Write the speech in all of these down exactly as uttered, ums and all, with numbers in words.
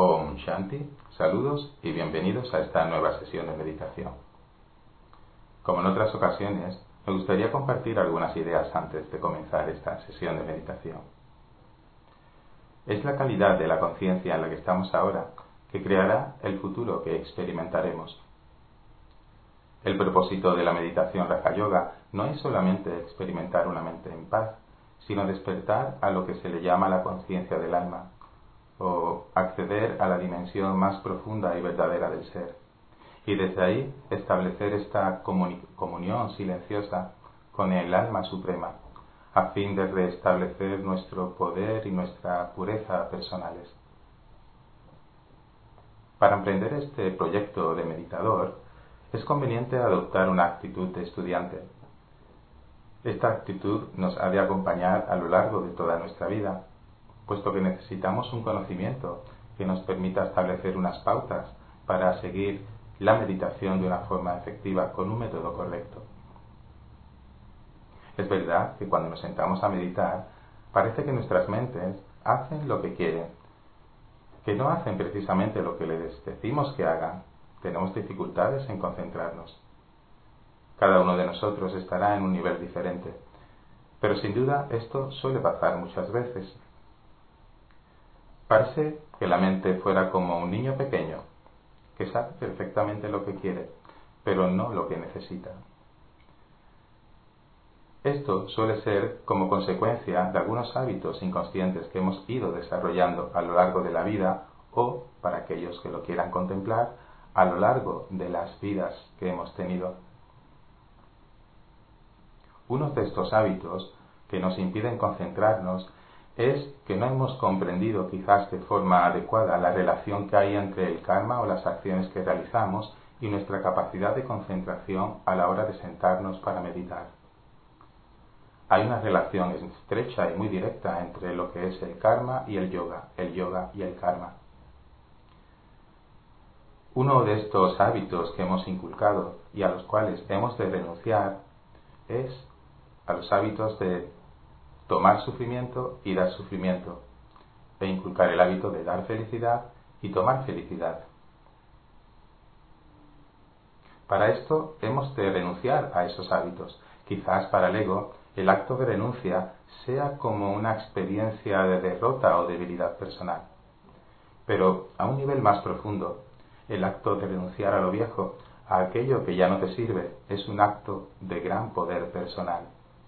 Om Shanti, saludos y bienvenidos a esta nueva sesión de meditación. Como en otras ocasiones, me gustaría compartir algunas ideas antes de comenzar esta sesión de meditación. Es la calidad de la conciencia en la que estamos ahora que creará el futuro que experimentaremos. El propósito de la meditación Raja Yoga no es solamente experimentar una mente en paz, sino despertar a lo que se le llama la conciencia del alma, o acceder a la dimensión más profunda y verdadera del ser, y desde ahí establecer esta comunión silenciosa con el alma suprema, a fin de restablecer nuestro poder y nuestra pureza personales. Para emprender este proyecto de meditador, es conveniente adoptar una actitud de estudiante. Esta actitud nos ha de acompañar a lo largo de toda nuestra vida, puesto que necesitamos un conocimiento que nos permita establecer unas pautas para seguir la meditación de una forma efectiva con un método correcto. Es verdad que cuando nos sentamos a meditar, parece que nuestras mentes hacen lo que quieren, que no hacen precisamente lo que les decimos que hagan. Tenemos dificultades en concentrarnos. Cada uno de nosotros estará en un nivel diferente, pero sin duda esto suele pasar muchas veces. Parece que la mente fuera como un niño pequeño, que sabe perfectamente lo que quiere, pero no lo que necesita. Esto suele ser como consecuencia de algunos hábitos inconscientes que hemos ido desarrollando a lo largo de la vida o, para aquellos que lo quieran contemplar, a lo largo de las vidas que hemos tenido. Uno de estos hábitos que nos impiden concentrarnos es que no hemos comprendido quizás de forma adecuada la relación que hay entre el karma o las acciones que realizamos y nuestra capacidad de concentración a la hora de sentarnos para meditar. Hay una relación estrecha y muy directa entre lo que es el karma y el yoga, el yoga y el karma. Uno de estos hábitos que hemos inculcado y a los cuales hemos de renunciar es a los hábitos de tomar sufrimiento y dar sufrimiento, e inculcar el hábito de dar felicidad y tomar felicidad. Para esto hemos de renunciar a esos hábitos. Quizás para el ego el acto de renuncia sea como una experiencia de derrota o debilidad personal. Pero a un nivel más profundo, el acto de renunciar a lo viejo, a aquello que ya no te sirve, es un acto de gran poder personal.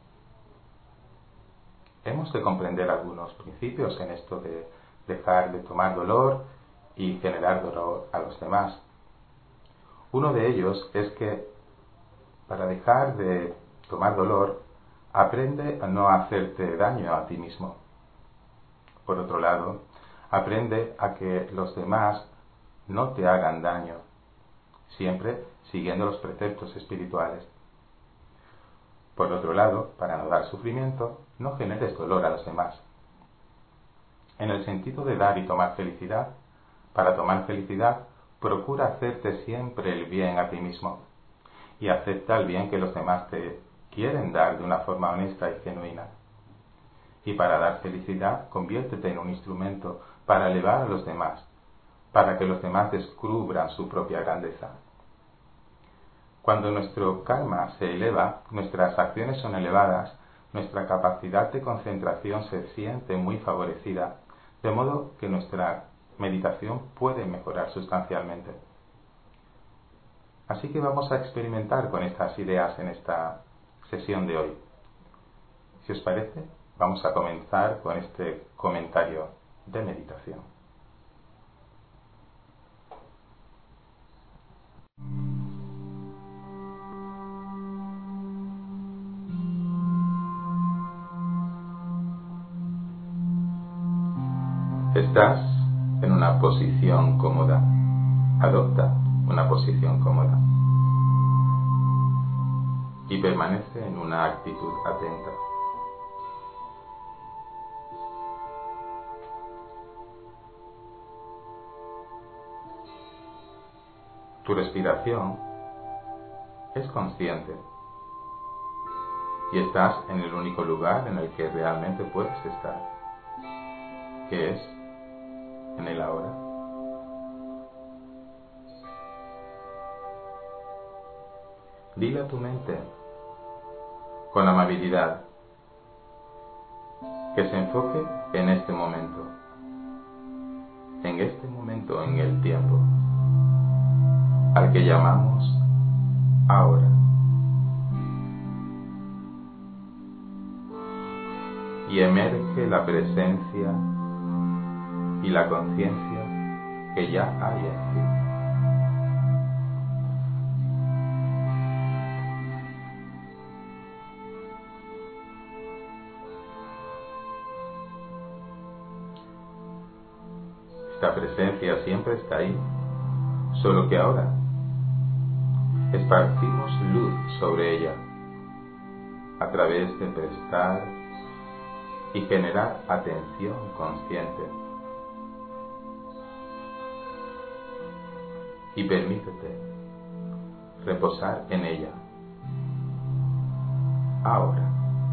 Hemos de comprender algunos principios en esto de dejar de tomar dolor y generar dolor a los demás. Uno de ellos es que para dejar de tomar dolor, aprende a no hacerte daño a ti mismo. Por otro lado, aprende a que los demás no te hagan daño, siempre siguiendo los preceptos espirituales. Por otro lado, para no dar sufrimiento, no generes dolor a los demás. En el sentido de dar y tomar felicidad, para tomar felicidad, procura hacerte siempre el bien a ti mismo y acepta el bien que los demás te quieren dar de una forma honesta y genuina. Y para dar felicidad, conviértete en un instrumento para elevar a los demás, para que los demás descubran su propia grandeza. Cuando nuestro karma se eleva, nuestras acciones son elevadas, nuestra capacidad de concentración se siente muy favorecida, de modo que nuestra meditación puede mejorar sustancialmente. Así que vamos a experimentar con estas ideas en esta sesión de hoy. Si os parece, vamos a comenzar con este comentario de meditación. Estás en una posición cómoda. Adopta una posición cómoda. Y permanece en una actitud atenta. Tu respiración es consciente y estás en el único lugar en el que realmente puedes estar, que es en el ahora. Dile a tu mente, con amabilidad, que se enfoque en este momento, en este momento en el tiempo, al que llamamos ahora. Y emerge la presencia y la conciencia que ya hay en ti. Esta presencia siempre está ahí, solo que ahora esparcimos luz sobre ella a través de prestar y generar atención consciente. Y permítete reposar en ella ahora.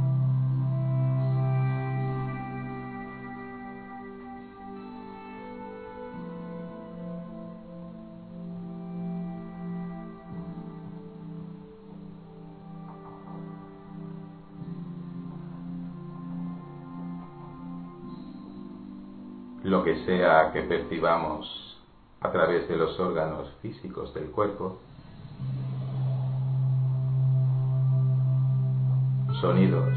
Lo que sea que percibamos a través de los órganos físicos del cuerpo, sonidos,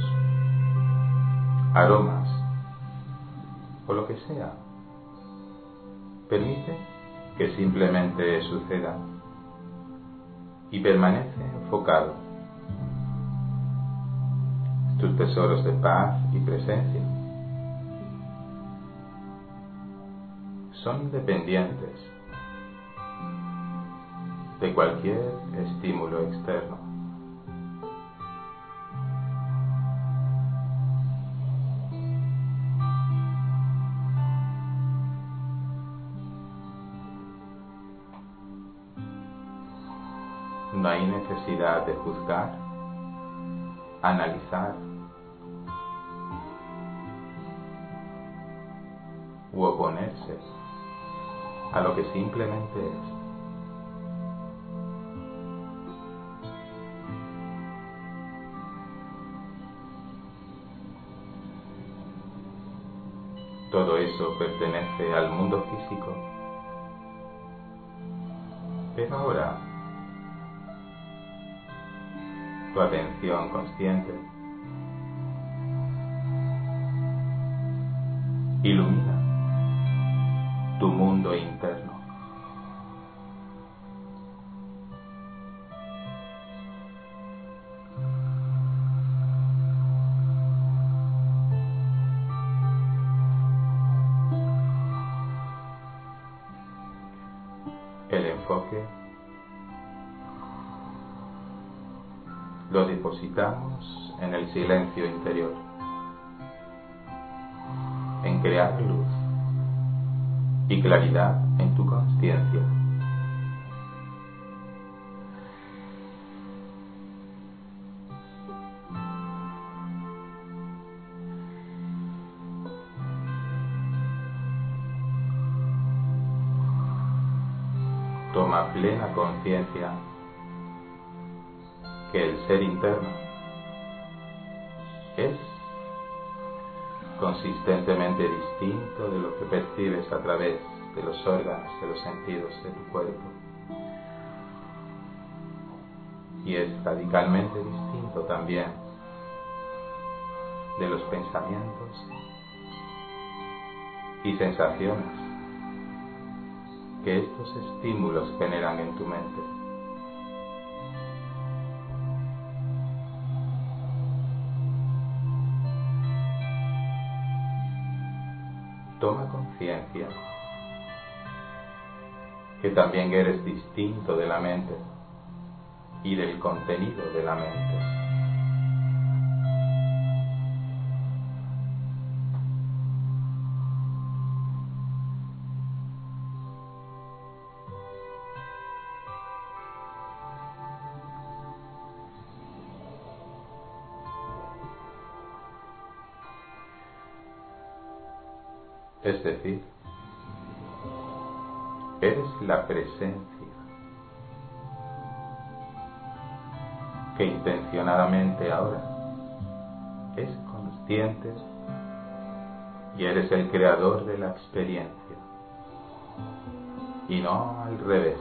aromas o lo que sea, permite que simplemente suceda y permanece enfocado. Tus tesoros de paz y presencia son independientes de cualquier estímulo externo. No hay necesidad de juzgar, analizar u oponerse a lo que simplemente es. Todo eso pertenece al mundo físico, pero ahora tu atención consciente ilumina tu mundo interno. El enfoque lo depositamos en el silencio interior, en crear luz y claridad en tu conciencia. Toma plena conciencia que el ser interno es consistentemente distinto de lo que percibes a través de los órganos, de los sentidos de tu cuerpo. Y es radicalmente distinto también de los pensamientos y sensaciones que estos estímulos generan en tu mente. Toma conciencia que también eres distinto de la mente y del contenido de la mente. Es decir, eres la presencia que intencionadamente ahora es consciente y eres el creador de la experiencia, y no al revés.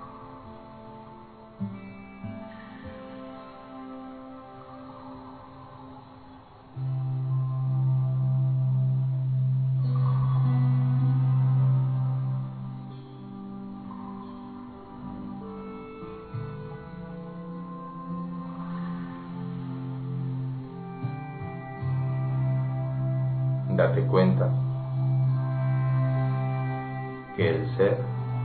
Date cuenta que el ser,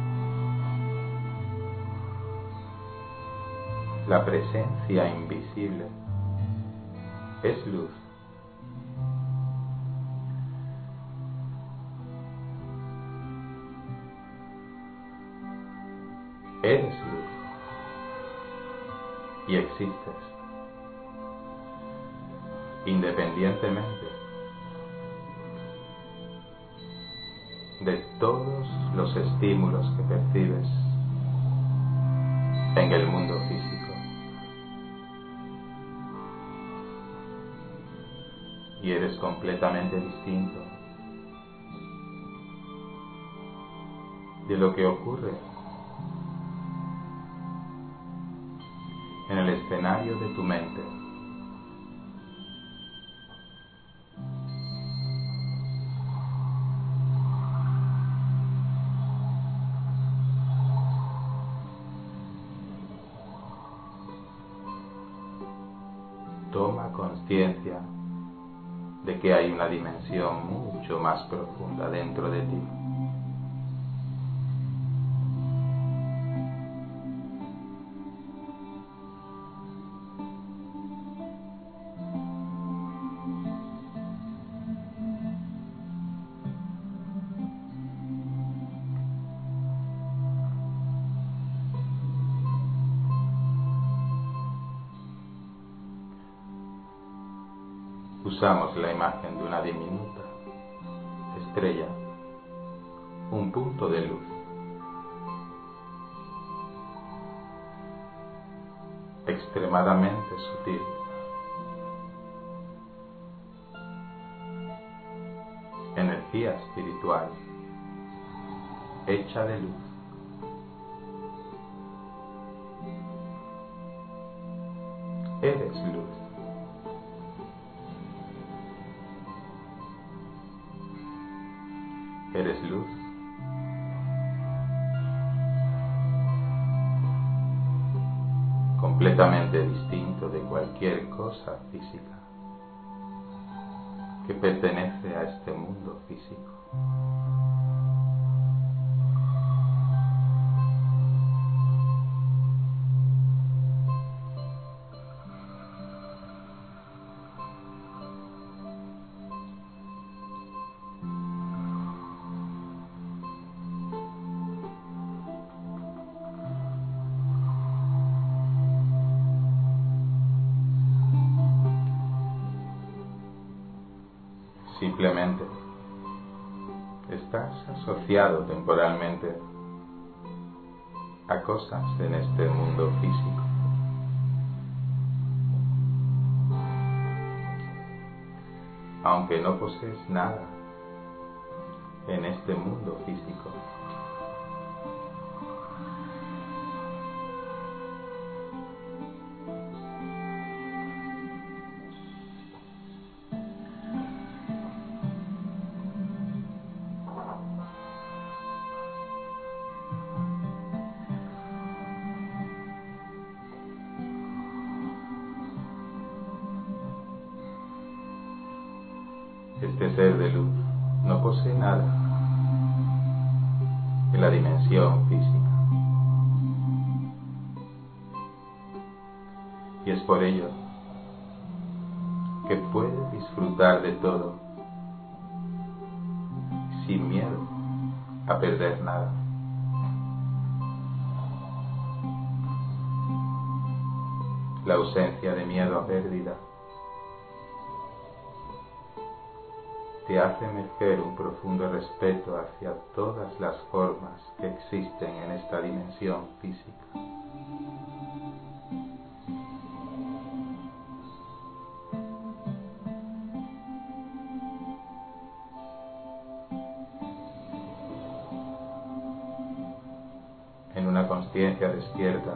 la presencia invisible, es luz. Eres luz y existes independientemente de todos los estímulos que percibes en el mundo físico. Y eres completamente distinto de lo que ocurre en el escenario de tu mente. Toma conciencia de que hay una dimensión mucho más profunda dentro de ti. Usamos la imagen de una diminuta estrella, un punto de luz, extremadamente sutil, energía espiritual, hecha de luz. Eres luz. Eres luz. Completamente distinto de cualquier cosa física que pertenece a este mundo físico. Simplemente estás asociado temporalmente a cosas en este mundo físico. Aunque no posees nada en este mundo físico, este ser de luz no posee nada en la dimensión física. Y es por ello que puede disfrutar de todo sin miedo a perder nada. La ausencia de miedo a pérdida te hace merecer un profundo respeto hacia todas las formas que existen en esta dimensión física. una consciencia despierta.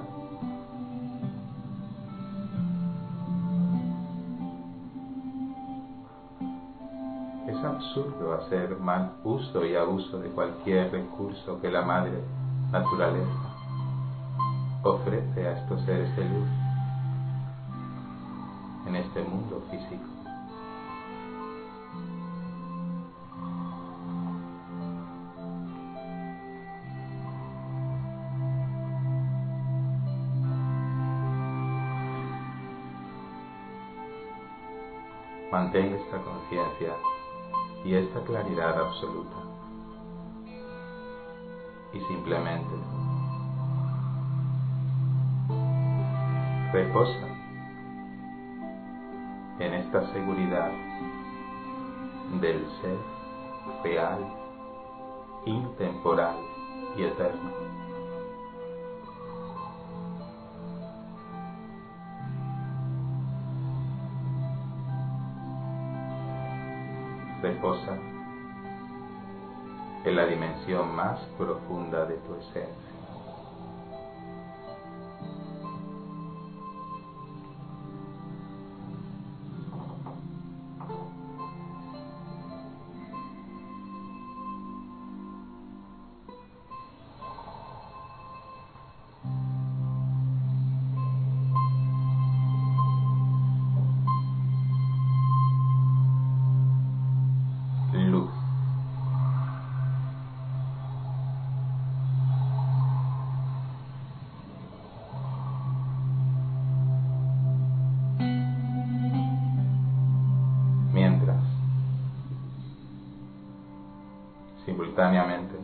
Es absurdo hacer mal uso y abuso de cualquier recurso que la madre naturaleza ofrece a estos seres de luz en este mundo físico. Mantén esta conciencia y esta claridad absoluta y simplemente reposa en esta seguridad del ser real, intemporal y eterno. Reposa en la dimensión más profunda de tu esencia. Luz. Mientras, simultáneamente,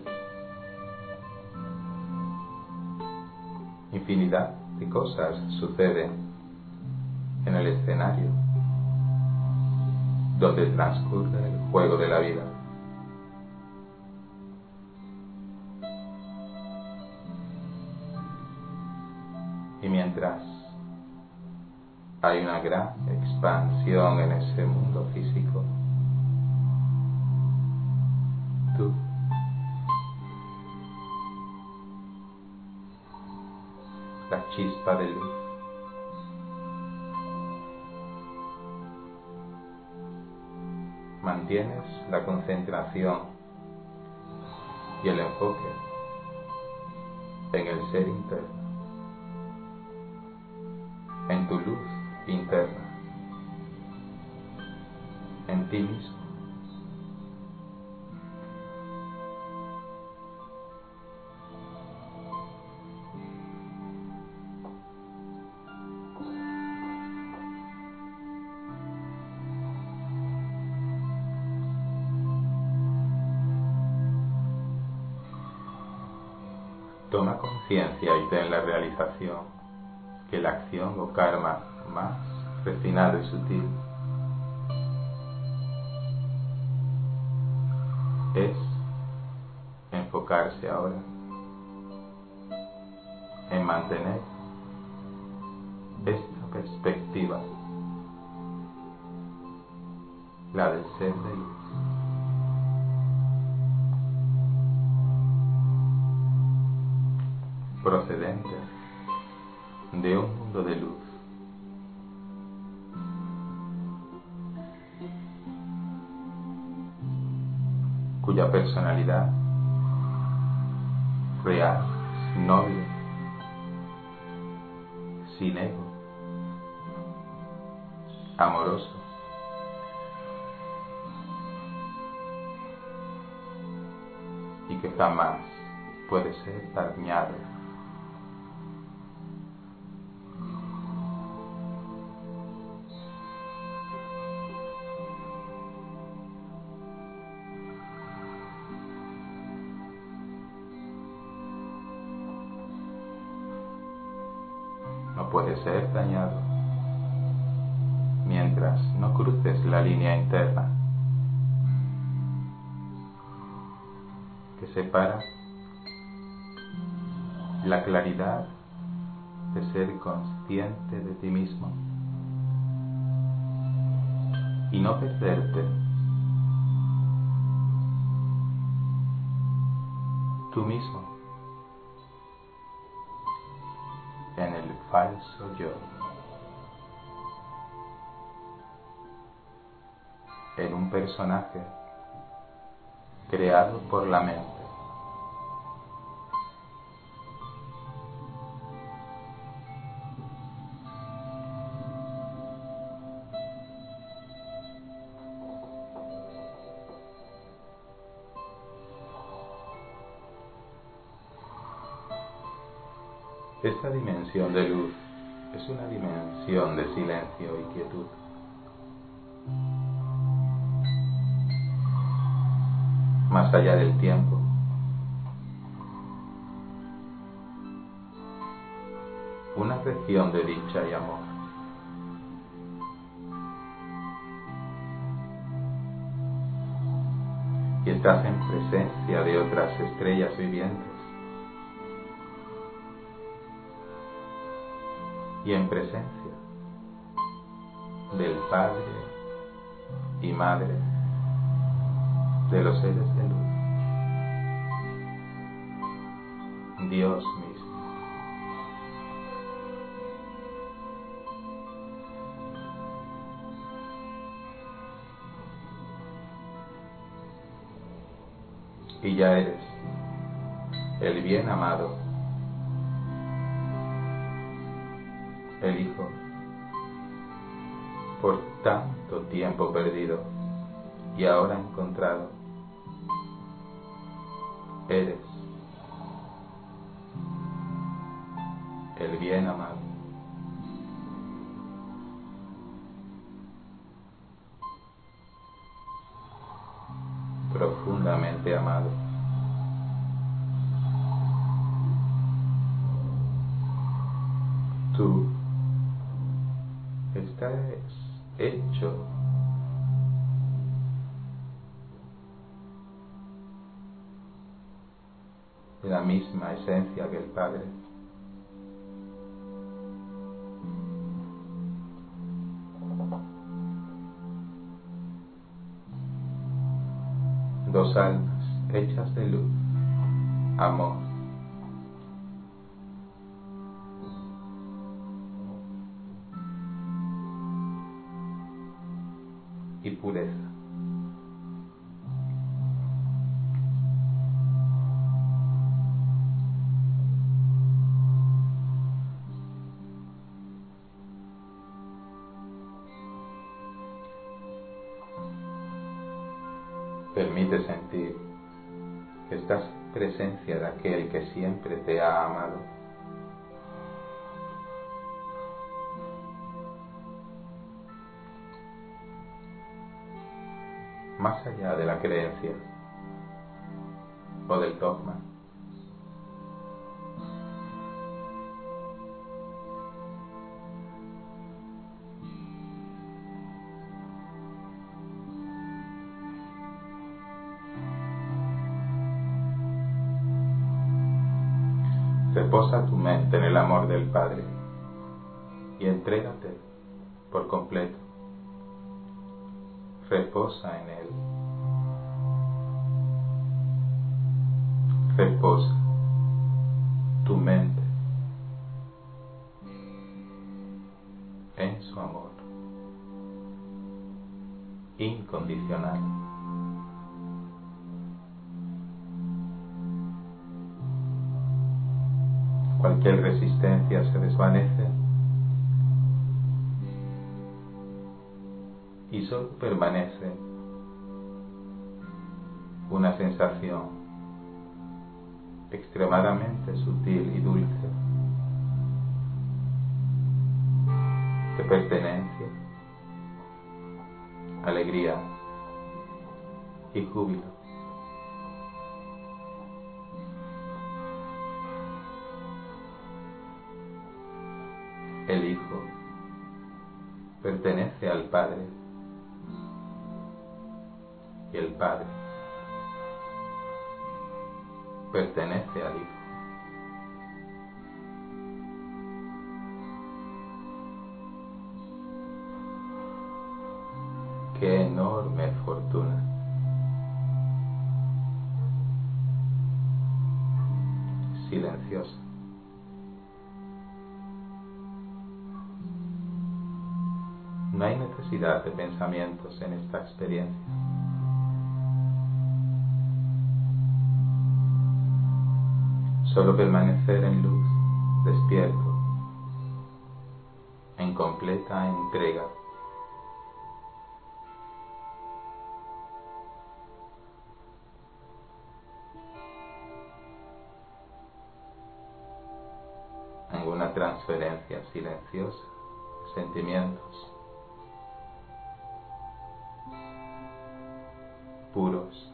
infinidad de cosas suceden en el escenario donde transcurre el juego de la vida. Y mientras hay una gran expansión en ese mundo físico, tú la chispa de luz mantienes la concentración y el enfoque en el ser interno, en tu luz interna, en ti mismo. Toma conciencia y ten la realización que la acción o karma más refinado y sutil es enfocarse ahora en mantener esta perspectiva, la del ser de luz. Procedente de un mundo de luz, cuya personalidad real, noble, sin ego, amoroso, y que jamás puede ser dañado. No puede ser dañado mientras no cruces la línea interna que separa la claridad de ser consciente de ti mismo y no perderte tú mismo falso yo, en un personaje creado por la mente. Esta dimensión de luz es una dimensión de silencio y quietud. Más allá del tiempo, una región de dicha y amor. Y estás en presencia de otras estrellas vivientes. Y en presencia del Padre y Madre de los seres de luz, Dios mismo. Y ya eres el bien amado, el Hijo, por tanto tiempo perdido y ahora encontrado. Eres el bien amado. Profundamente amado. Tú estás hecho de la misma esencia que el Padre. Dos almas hechas de luz, amor. Y pureza. Permite sentir que estás en presencia de aquel que siempre te ha amado. Más allá de la creencia o del dogma. Reposa tu mente en el amor del Padre y entrégate por completo. Reposa en Él. Reposa tu mente en su amor incondicional. Cualquier resistencia se desvanece y solo permanece una sensación extremadamente sutil y dulce de pertenencia, alegría y júbilo. El Hijo pertenece al Padre y el Padre pertenece al Hijo. ¡Qué enorme fortuna! Silenciosa, No hay necesidad de pensamientos en esta experiencia. Solo permanecer en luz, despierto, en completa entrega. En una transferencia silenciosa de sentimientos puros.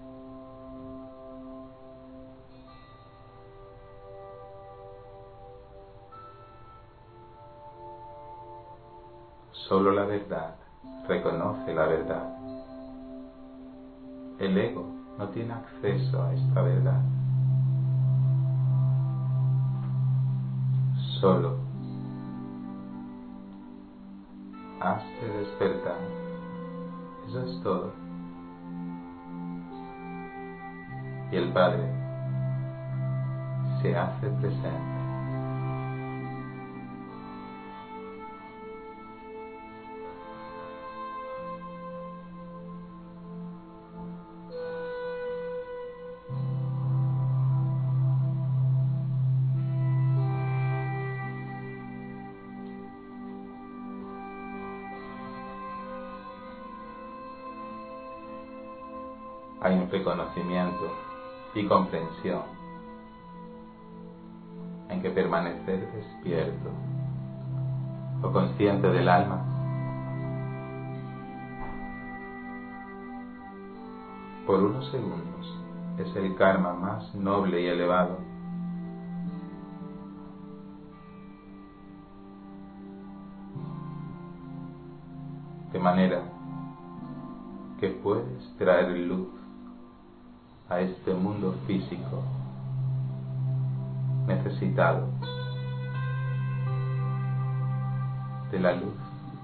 Solo la verdad reconoce la verdad. El ego no tiene acceso a esta verdad. Solo hazte despertar. Eso es todo. Y el Padre se hace presente. Hay un reconocimiento y comprensión en que permanecer despierto o consciente del alma por unos segundos es el karma más noble y elevado. De manera que puedes traer luz a este mundo físico necesitado de la luz.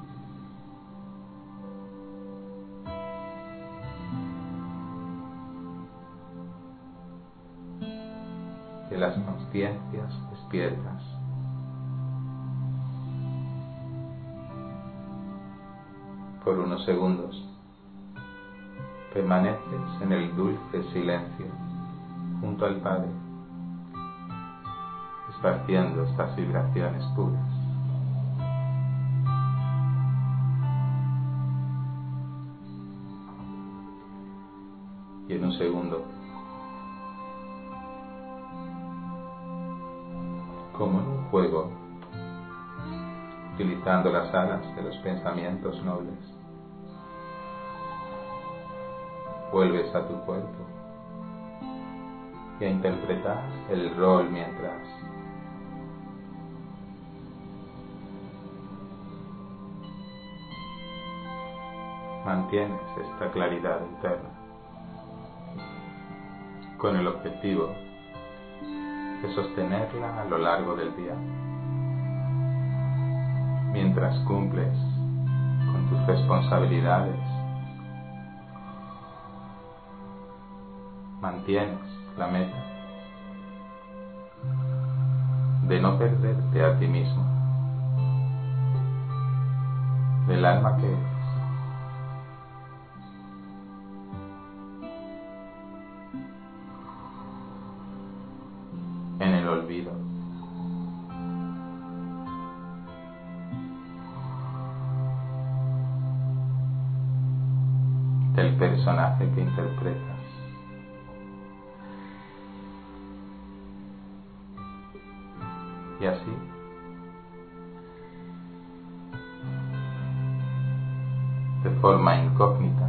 De las conciencias despiertas. Por unos segundos permaneces en el dulce silencio junto al Padre, esparciendo estas vibraciones puras. Y en un segundo, como en un juego, utilizando las alas de los pensamientos nobles, vuelves a tu cuerpo y a interpretar el rol mientras mantienes esta claridad interna con el objetivo de sostenerla a lo largo del día mientras cumples con tus responsabilidades. Mantienes la meta de no perderte a ti mismo, del alma que eres. En el olvido. Del personaje que interpretas. Y así, de forma incógnita,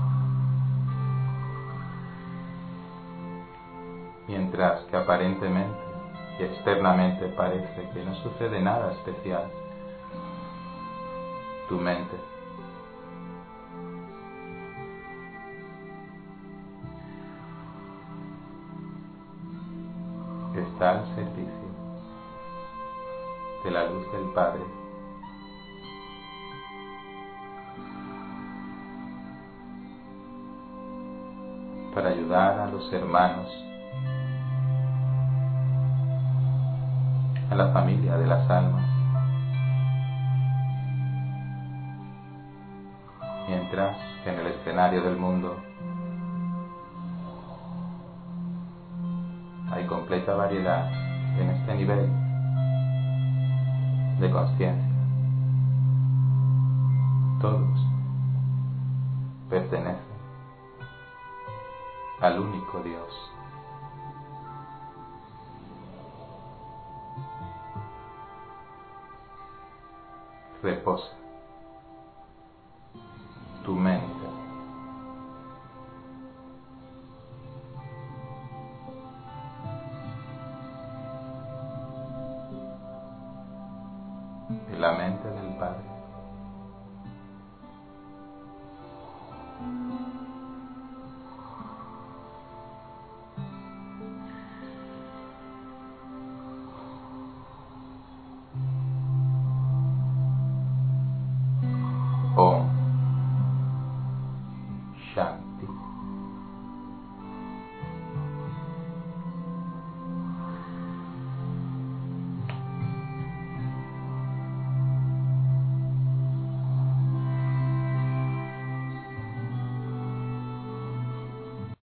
mientras que aparentemente y externamente parece que no sucede nada especial, tu mente está al servicio de la luz del Padre, para ayudar a los hermanos, a la familia de las almas, mientras que en el escenario del mundo hay completa variedad en este nivel de conciencia. Todos pertenecen al único Dios. Reposa tu mente en la mente del Padre.